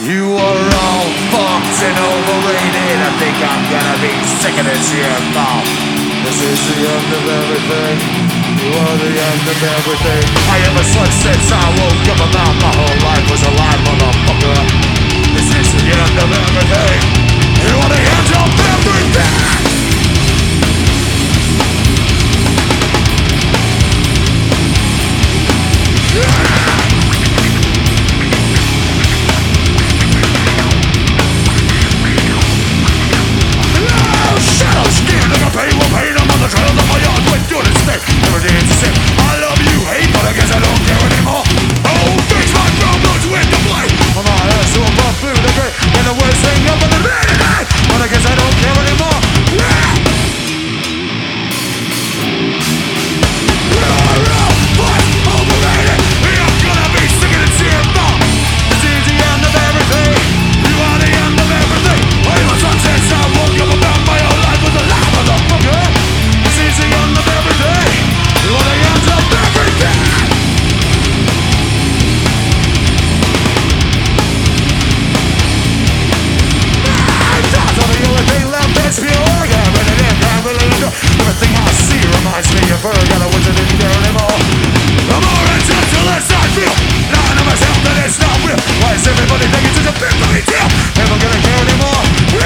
You are all fucked and overrated. I think I'm gonna be sick of this here mouth. This is the end of everything. You are the end of everything. I am a slut since I woke up about my whole life was a lie, motherfucker. This is the end of everything. You are the end of everything. Pain, I'm on the trail of my yard with doing it stick. Every day it's the same. I love you, hate, but I guess I don't care anymore. Oh, fix my problems with the blame. I'm not ass to a buff food, the great, and the worst thing up in the day tonight. But I guess I don't care anymore. Overrated. I'm gonna be sick of this here thought. This is the end of everything. You are the end of everything. I'm a success. I woke up about my whole life was a lie. This is the end of everything. You are the end of everything. Thoughts are the only thing left that's pure. Yeah, but it ain't, I really do. Everything I see reminds me of her. Got a wish I didn't care anymore. The more intense, the less I feel. Now I know myself that it's not real. Why is everybody thinking it's a big bloody deal? Never gonna care anymore.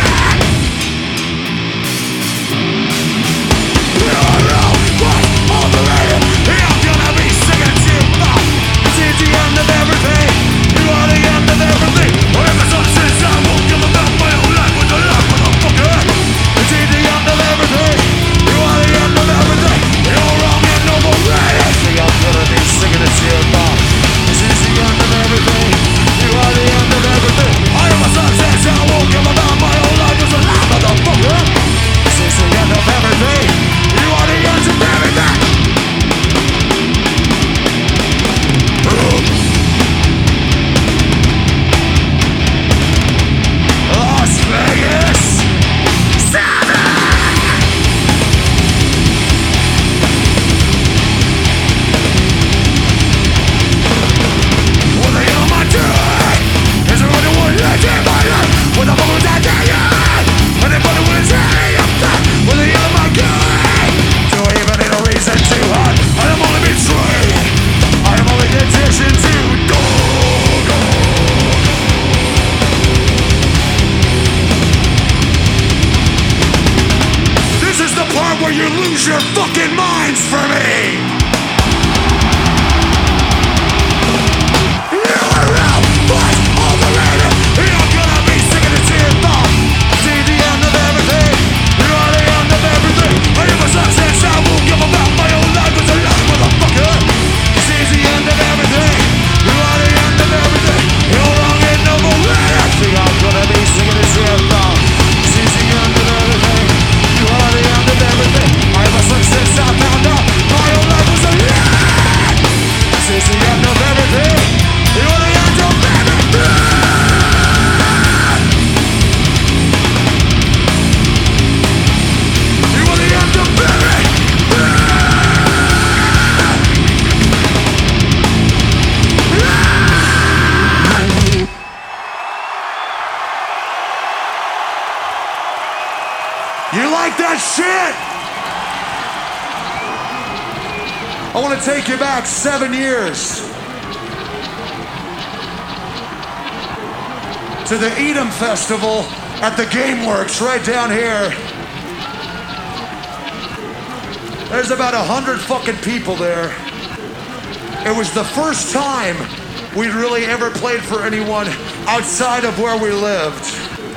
Overrated. I'm gonna be sick of you. This is the end of everything. You are the end of everything. Ever since I woke up about my whole life was a lie, motherfucker. This is the end of everything. You are the end of everything. You're wrong and overrated. I'm gonna be sick of this here. This is the end of everything. You are the end of everything. I am a success. I woke up about my whole life was a lie, motherfucker. This is the end of everything. You are the end of everything. Las Vegas 7. What the hell am I doing? Is there anyone left in my life? What the fuck was I doing? Anybody wanna say I'm done? What the hell am I doing? Do I even need a reason to hide? I am only betrayed. I am only conditioned to go. This is the part where you lose your fucking minds for me. You like that shit? I want to take you back 7 years to the Edom Festival at the Gameworks right down here. There's about 100 fucking people there. It was the first time we'd really ever played for anyone outside of where we lived.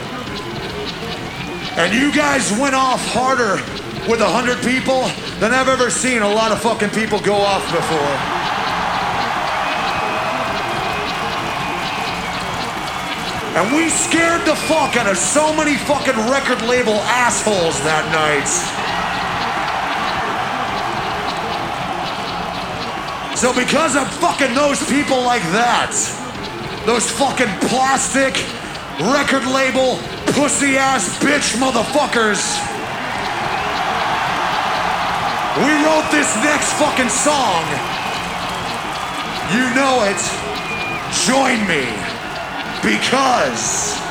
And you guys went off harder with 100 people than I've ever seen a lot of fucking people go off before. And we scared the fuck out of so many fucking record label assholes that night. So because of fucking those people like that, those fucking plastic record label pussy ass bitch motherfuckers, we wrote this next fucking song. You know it. Join me. Because